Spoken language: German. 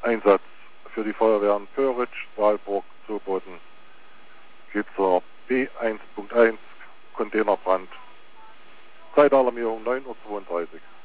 Einsatz für die Feuerwehren Pöritsch, Dahlburg, Zoboden. Geht zur B1.1 Containerbrand. Zeitalarmierung 9:32 Uhr.